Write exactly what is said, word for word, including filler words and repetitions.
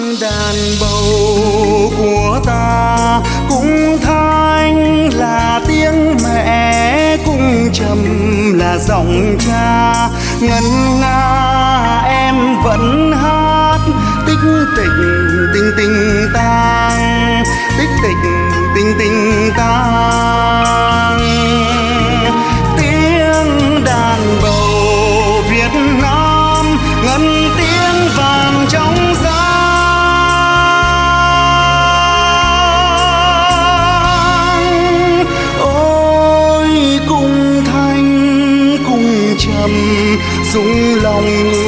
đàn bầu của ta cũng thanh là tiếng mẹ, cũng trầm là giọng cha. Ngân nga em vẫn hát tích tịch tình tình tang, tích tịch tình tình tang. Tiếng đàn bầu Việt Nam ngân tiếng vàng trong sáng. Ôi cung thanh cung trầm rung lòng